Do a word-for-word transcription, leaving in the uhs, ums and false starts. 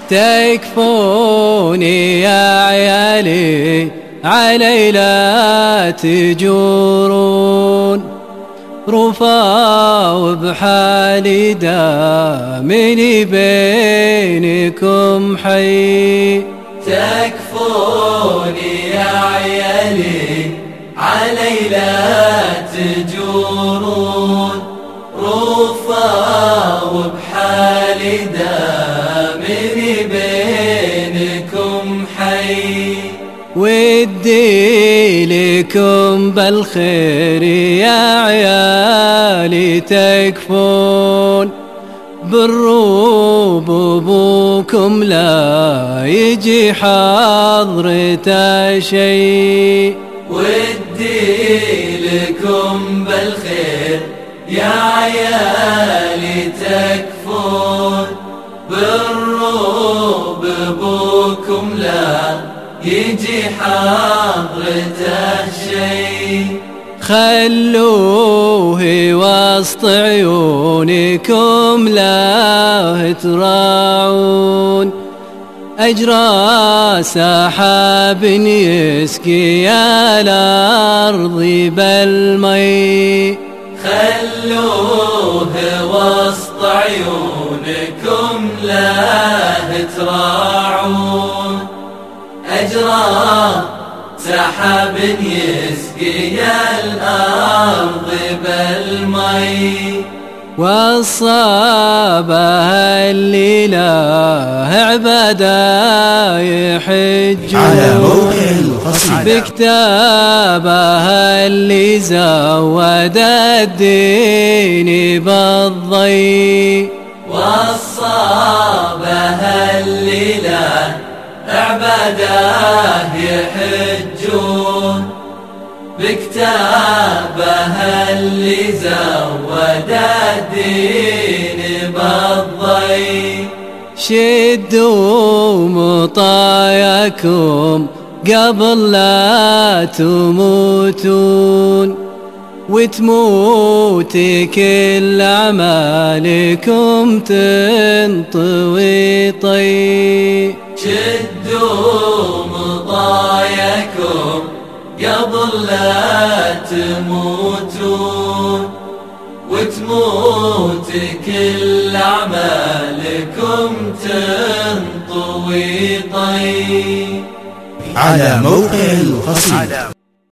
تكفوني يا عيالي علي لا تجورون، رفا وبحالي دامني بينكم حي. تكفوني يا عيالي علي لا تجورون، رفا وبحالي دامني بينكم حي. ودي لكم بالخير يا عيالي تكفون، بالروب ابوكم لا يجي حضرته شيء. ودي لكم بالخير يا عيالي تكفون، بالروب ابوكم لا يجي حضرته شيء. خلوه وسط عيونكم لا تراعون، أجرى سحاب يسقي الأرض بالمي. خلوه وسط عيونكم لا تراعون، أجرى سحاب يسقي الأرض بالمي. والصابها اللي له عبادة يحجون على موقع القصيدة، بكتابها اللي زود الدين بالضي. والصابها اللي له عباده يحجون، بكتابها اللي زود الدين بالضي. شدوا مطاياكم قبل لا تموتون، وتموت كل أعمالكم تنطوي طي. شدوا مطاياكم قبل لا تموتون، وتموت كل أعمالكم تنطوي طي. على موقع القصيدة.